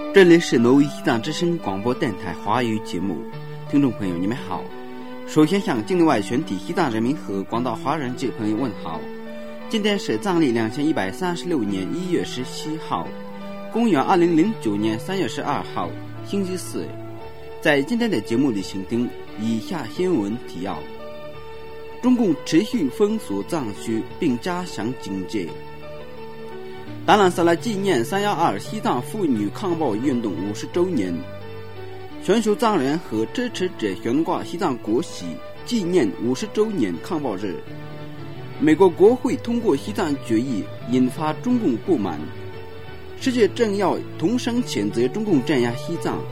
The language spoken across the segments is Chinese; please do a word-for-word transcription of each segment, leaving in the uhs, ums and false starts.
这里是挪威西藏之声广播电台华语节目，听众朋友你们好。首先向境内外全体西藏人民和广大华人界朋友问好。今天是藏历两千一百三十六年一月十七号，公元二零零九年三月十二号，星期四。在今天的节目里，请听以下新闻提要：中共持续封锁藏区并加强警戒。达兰萨拉纪念三一二西藏妇女抗暴运动五十周年，全球藏人和支持者悬挂西藏国旗，纪念五十周年抗暴日。美国国会通过西藏决议，引发中共不满。世界政要同声谴责中共镇压西藏。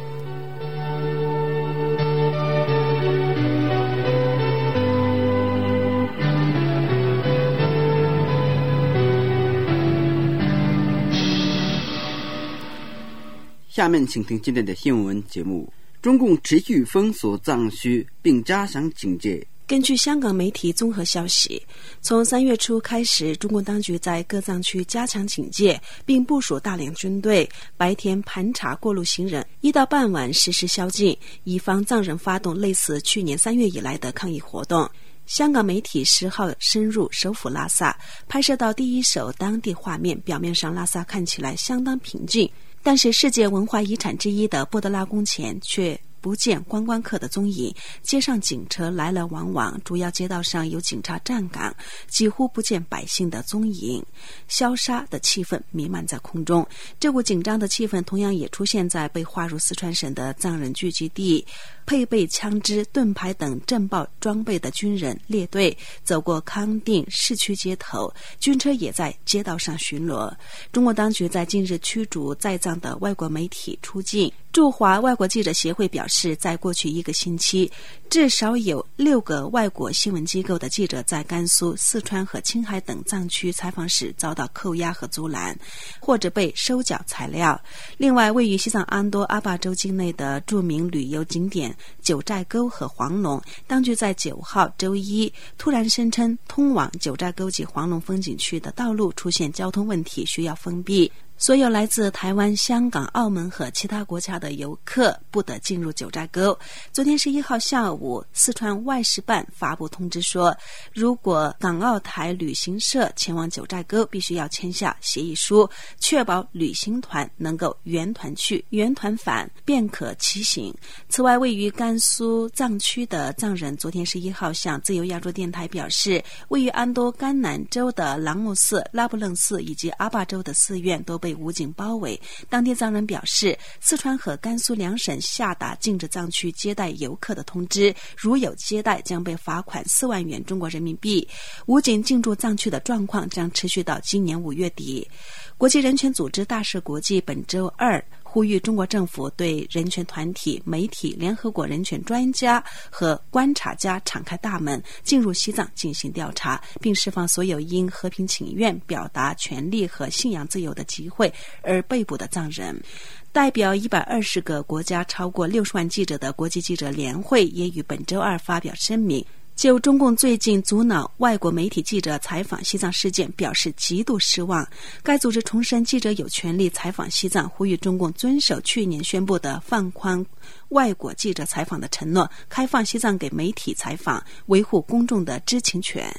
下面请听今天的新闻节目。中共持续封锁藏区并加强警戒。 根据香港媒体综合消息，从三月初开始，中共当局在各藏区加强警戒，并部署大量军队，白天盘查过路行人，一到傍晚实施宵禁，以防藏人发动类似去年三月以来的抗议活动。香港媒体十号深入首府拉萨，拍摄到第一手当地画面，表面上拉萨看起来相当平静，但是世界文化遗产之一的布德拉宫前却不见观光客的踪影，街上警车来来往往，主要街道上有警察站岗，几乎不见百姓的踪影，消杀的气氛弥漫在空中。这股紧张的气氛同样也出现在被划入四川省的藏人聚集地，配备枪支、盾牌等震爆装备的军人列队走过康定市区街头，军车也在街道上巡逻。中国当局在近日驱逐在藏的外国媒体出境。驻华外国记者协会表示，在过去一个星期，至少有六个外国新闻机构的记者在甘肃、四川和青海等藏区采访时遭到扣押和阻拦，或者被收缴材料。另外，位于西藏安多阿坝州境内的著名旅游景点九寨沟和黄龙，当局在九号周一突然声称，通往九寨沟及黄龙风景区的道路出现交通问题，需要封闭。所有来自台湾、香港、澳门和其他国家的游客不得进入九寨沟。昨天十一号下午，四川外事办发布通知说，如果港澳台旅行社前往九寨沟，必须要签下协议书，确保旅行团能够原团去、原团返，便可骑行。此外，位于甘肃藏区的藏人昨天十一号向自由亚洲电台表示，位于安多甘南州的朗木寺、拉卜楞寺以及阿坝州的寺院都被被武警包围。当地藏人表示，四川和甘肃两省下达禁止藏区接待游客的通知，如有接待将被罚款四万元中国人民币。武警进驻藏区的状况将持续到今年五月底。国际人权组织大赦国际本周二呼吁中国政府对人权团体、媒体、联合国人权专家和观察家敞开大门，进入西藏进行调查，并释放所有因和平请愿、表达权利和信仰自由的机会而被捕的藏人。代表一百二十个国家超过六十万记者的国际记者联会也于本周二发表声明，就中共最近阻挠外国媒体记者采访西藏事件表示极度失望。该组织重申记者有权利采访西藏，呼吁中共遵守去年宣布的放宽外国记者采访的承诺，开放西藏给媒体采访，维护公众的知情权。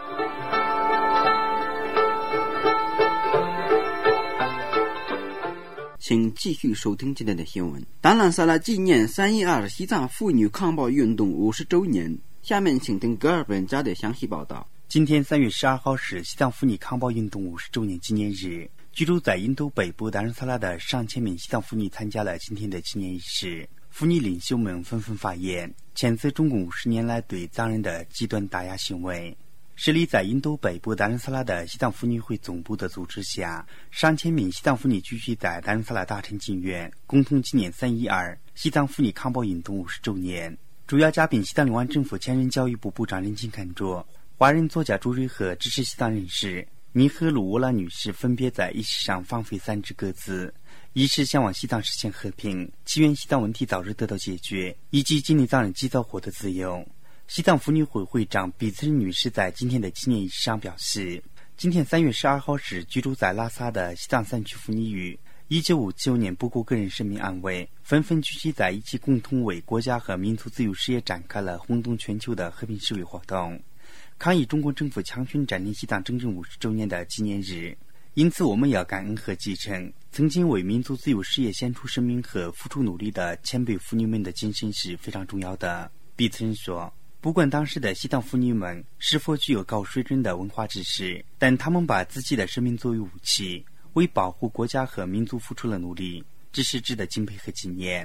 请继续收听今天的新闻。达兰萨拉纪念三一二西藏妇女抗暴运动五十周年。下面请听格尔本家的详细报道。 今天三月十二号是西藏妇女抗暴运动五十周年纪念日。居住在印度北部达兰萨拉的上千名西藏妇女参加了今天的纪念仪式。妇女领袖们纷纷发言，谴责中共五十年来对藏人的极端打压行为。设立在印度北部达兰萨拉的西藏妇女会总部的组织下，上千名西藏妇女聚集在达兰萨拉大城景院，共同纪念三一二西藏妇女抗暴运动五十周年。主要嘉宾西藏联湾政府前任教育部部长任庆看着，华人作家朱瑞和支持西藏人士尼赫鲁沃拉女士分别在仪式上放飞三支鸽子，以示向往西藏实现和平，祈愿西藏问题早日得到解决，以及激励藏人及早获得自由。西藏妇女会会长比兹仁女士在今天的纪念仪式上表示，今天三月十二号是居住在拉萨的西藏三区妇女与一九五九年不顾个人生命安危，纷纷聚集在一起，共同为国家和民族自由事业展开了轰动全球的和平示威活动，抗议中国政府强行占领西藏整整五十周年的纪念日。因此我们要感恩和继承曾经为民族自由事业献出生命和付出努力的前辈妇女们的精神是非常重要的。比茨人说，不管当时的西藏妇女们是否具有高水准的文化知识，但他们把自己的生命作为武器，为保护国家和民族付出了努力，这是值得敬佩和纪念。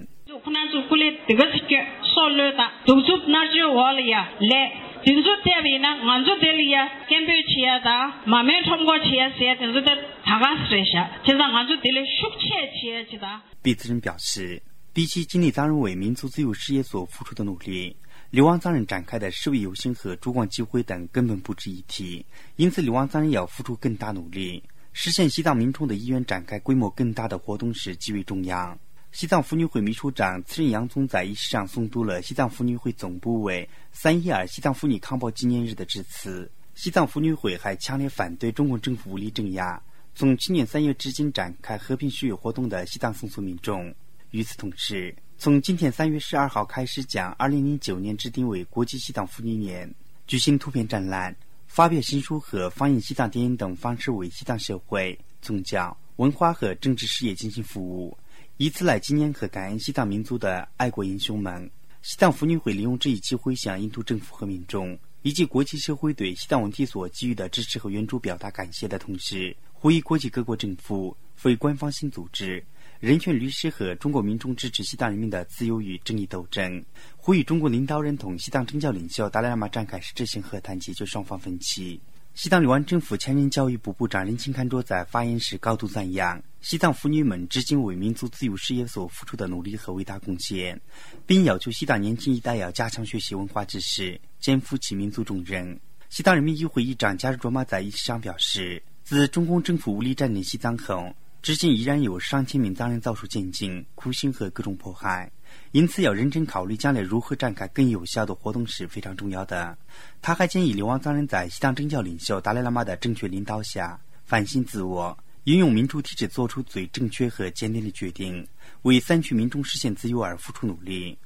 比茨人表示，比起经历藏人为民族自由事业所付出的努力，流亡藏人展开的示威游行和烛光集会等根本不值一提，因此流亡藏人要付出更大努力，实现西藏民众的意愿，展开规模更大的活动是极为重要。西藏妇女会秘书长次仁杨宗在仪式上诵读了西藏妇女会总部为三一二西藏妇女抗暴纪念日的致辞。西藏妇女会还强烈反对中共政府无力镇压从去年三月至今展开和平示威活动的西藏松族民众。与此同时，从今天三月十二号开始，将二零零九年制定为国际西藏妇女年，举行图片展览、发表新书和放映西藏电影等方式为西藏社会、宗教、文化和政治事业进行服务，以此来纪念和感恩西藏民族的爱国英雄们。西藏妇女会利用这一机会向印度政府和民众以及国际社会对西藏问题所给予的支持和援助表达感谢的同时，呼吁国际各国政府、非官方性组织、人权律师和中国民众支持西藏人民的自由与正义斗争，呼吁中国领导人同西藏政教领袖达赖喇嘛展开实质性和谈，解决双方分歧。西藏流亡政府前任教育部部长任钦堪卓在发言时高度赞扬西藏妇女们至今为民族自由事业所付出的努力和伟大贡献，并要求西藏年轻一代要加强学习文化知识，肩负起民族重任。西藏人民议会议长加日卓玛在仪式上表示，自中共政府无力占领西藏后，至今依然有上千名藏人遭受监禁、酷刑和各种迫害，因此要认真考虑将来如何展开更有效的活动是非常重要的。他还建议流亡藏人在西藏政教领袖达赖喇嘛的正确领导下反省自我，运用民主体制做出最正确和坚定的决定，为三区民众实现自由而付出努力。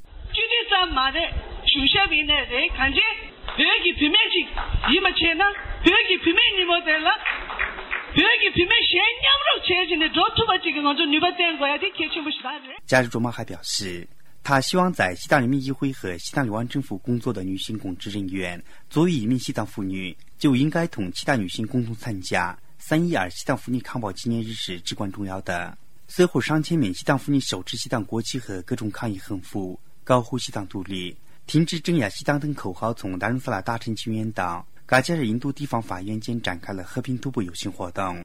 加日卓玛还表示，他希望在西藏人民议会和西藏流亡政府工作的女性公职人员，作为一名西藏妇女，就应该同其他女性共同参加三一二西藏妇女抗暴纪念日是至关重要的。随后上千名西藏妇女手持西藏国旗和各种抗议横幅，高呼西藏独立、停止镇压西藏等口号，从达仁萨拉大城清源到噶加日印度地方法院间展开了和平徒步游行活动。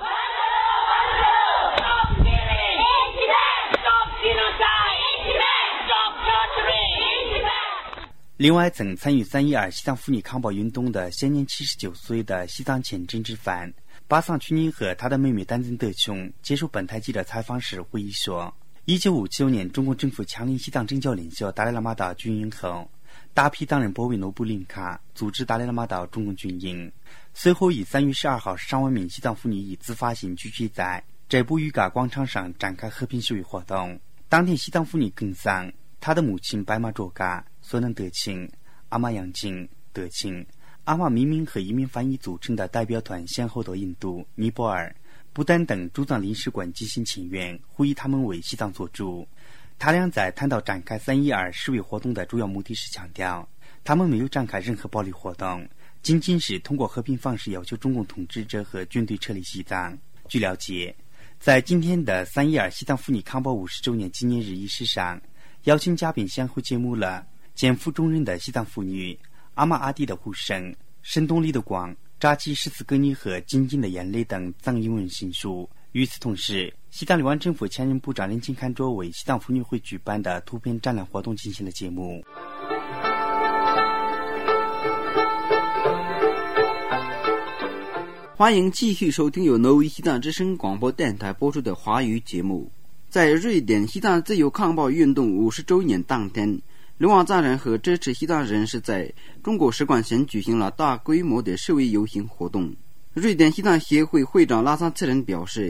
另外，曾参与三一二西藏妇女抗暴运动的现年七十九岁的西藏前政治犯巴桑曲尼和他的妹妹丹增德琼接受本台记者采访时回忆说，一九五九年中国政府强令西藏政教领袖达赖喇嘛到军营后，大批藏人包围诺布林卡，阻止达赖喇嘛到中共军营。随后以三月十二号上万名西藏妇女以自发性聚集在斋布瑜伽广场上展开和平示威活动。当天西藏妇女更桑、她的母亲白马卓嘎、索能德钦、阿玛杨金、德钦、阿玛明明和移民翻译组成的代表团先后到印度、尼泊尔、不丹等驻藏领事馆进行请愿，呼吁他们为西藏做主。他俩在谈到展开三一二示威活动的主要目的时强调，他们没有展开任何暴力活动，仅仅是通过和平方式要求中共统治者和军队撤离西藏。据了解，在今天的三一二西藏妇女抗暴五十周年纪念日仪式上，邀请嘉宾先后揭幕了肩负重任的西藏妇女阿玛阿蒂的呼声、神动力的光、扎基十四个你和静静的眼泪等藏英文新书。与此同时，西藏流亡政府前任部长任钦堪卓为西藏妇女会举办的图片展览活动进行了节目。 欢迎继续收听由挪威西藏之声广播电台播出的华语节目。在瑞典西藏自由抗暴运动五十周年当天，流亡藏人和支持西藏人士在中国使馆前举行了大规模的示威游行活动。瑞典西藏协会会长拉桑次仁表示，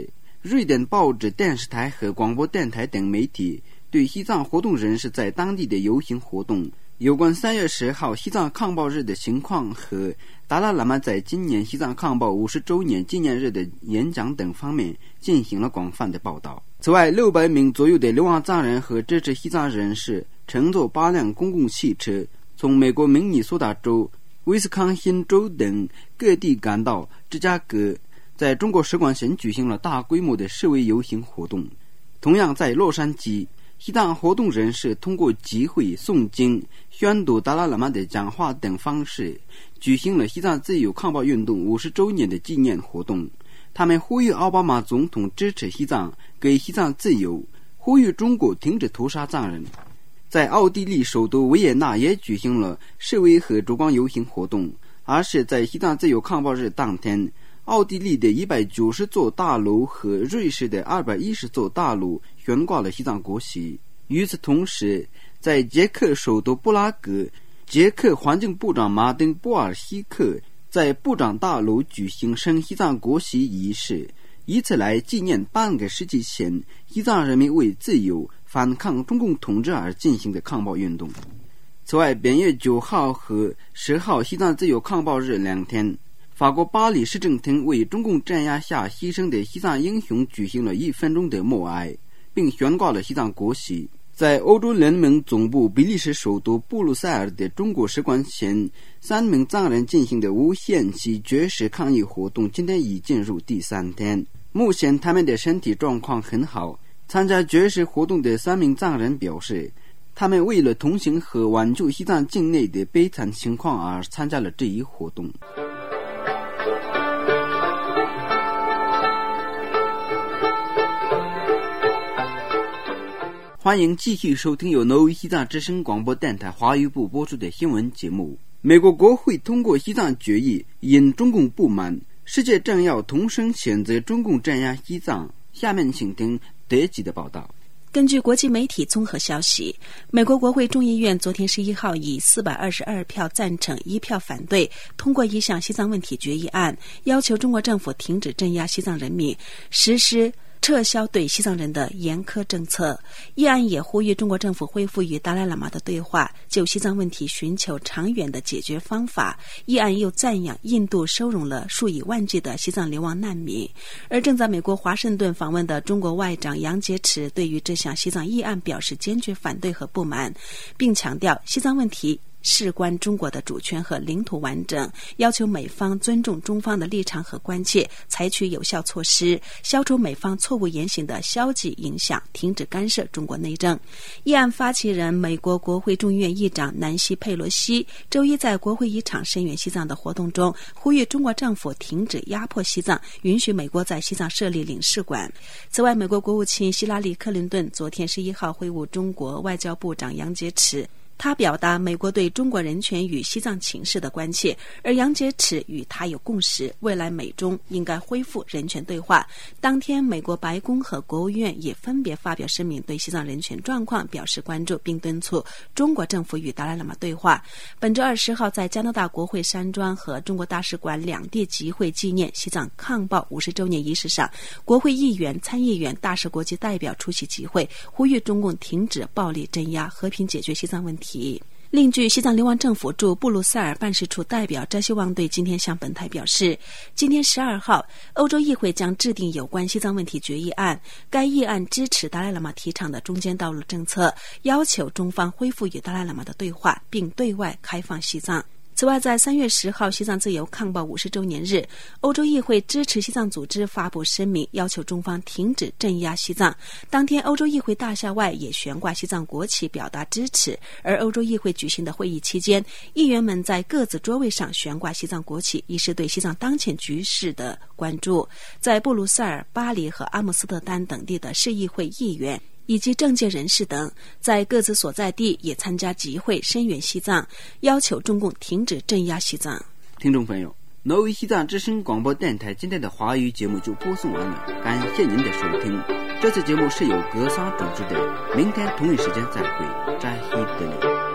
瑞典报纸、电视台和广播电台等媒体对西藏活动人士在当地的游行活动、有关三月十号西藏抗暴日的情况和达赖喇嘛在今年西藏抗暴五十周年纪念日的演讲等方面进行了广泛的报道。此外，六百名左右的流亡藏人和支持西藏人士乘坐八辆公共汽车，从美国明尼苏达州、威斯康辛州等各地赶到芝加哥，在中国使馆前举行了大规模的示威游行活动。同样在洛杉矶，西藏活动人士通过集会、诵经、宣读达赖喇嘛的讲话等方式，举行了西藏自由抗暴运动五十周年的纪念活动。他们呼吁奥巴马总统支持西藏，给西藏自由，呼吁中国停止屠杀藏人。在奥地利首都维也纳也举行了示威和烛光游行活动，而是在西藏自由抗暴日当天，奥地利的一百九十座大楼和瑞士的二百一十座大楼悬挂了西藏国旗。与此同时，在捷克首都布拉格，捷克环境部长马丁·波尔西克在部长大楼举行升西藏国旗仪式，以此来纪念半个世纪前西藏人民为自由、反抗中共统治而进行的抗暴运动。此外，本月九号和十号西藏自由抗暴日两天，法国巴黎市政厅为中共镇压下牺牲的西藏英雄举行了一分钟的默哀，并悬挂了西藏国旗。在欧洲联盟总部比利时首都布鲁塞尔的中国使馆前，三名藏人进行的无限期绝食抗议活动今天已进入第三天。目前他们的身体状况很好。参加绝食活动的三名藏人表示，他们为了同情和挽救西藏境内的悲惨情况而参加了这一活动。欢迎继续收听由挪威西藏之声广播电台华语部播出的新闻节目。美国国会通过西藏决议，因中共不满，世界政要同声谴责中共镇压西藏。下面请听德吉的报道。 根据国际媒体综合消息，美国国会众议院昨天十一号以四百二十二票赞成、一票反对通过一项西藏问题决议案，要求中国政府停止镇压西藏人民，实施撤销对西藏人的严苛政策。议案也呼吁中国政府恢复与达赖喇嘛的对话，就西藏问题寻求长远的解决方法。议案又赞扬印度收容了数以万计的西藏流亡难民。而正在美国华盛顿访问的中国外长杨洁篪对于这项西藏议案表示坚决反对和不满，并强调西藏问题事关中国的主权和领土完整，要求美方尊重中方的立场和关切，采取有效措施，消除美方错误言行的消极影响，停止干涉中国内政。议案发起人美国国会众议院议长南希·佩洛西周一在国会一场声援西藏的活动中，呼吁中国政府停止压迫西藏，允许美国在西藏设立领事馆。此外，美国国务卿希拉里·克林顿昨天十一号会晤中国外交部长杨洁篪，他表达美国对中国人权与西藏情势的关切，而杨洁篪与他有共识，未来美中应该恢复人权对话。当天，美国白宫和国务院也分别发表声明，对西藏人权状况表示关注，并敦促中国政府与达赖喇嘛对话。本周二十号，在加拿大国会山庄和中国大使馆两地集会纪念西藏抗暴五十周年仪式上，国会议员、参议员、大使国际代表出席集会，呼吁中共停止暴力镇压，和平解决西藏问题。另据西藏流亡政府驻布鲁塞尔办事处代表翟希望对今天向本台表示，今天十二号，欧洲议会将制定有关西藏问题决议案，该议案支持达赖喇嘛提倡的中间道路政策，要求中方恢复与达赖喇嘛的对话，并对外开放西藏。此外，在三月十号西藏自由抗暴五十周年日，欧洲议会支持西藏组织发布声明，要求中方停止镇压西藏。当天，欧洲议会大厦外也悬挂西藏国旗，表达支持。而欧洲议会举行的会议期间，议员们在各自桌位上悬挂西藏国旗，以示对西藏当前局势的关注。在布鲁塞尔、巴黎和阿姆斯特丹等地的市议会议员以及政界人士等，在各自所在地也参加集会，声援西藏，要求中共停止镇压西藏。 听众朋友，挪威西藏之声广播电台今天的华语节目就播送完了，感谢您的收听。这次节目是由格桑主持的，明天同一时间再会，扎希德里。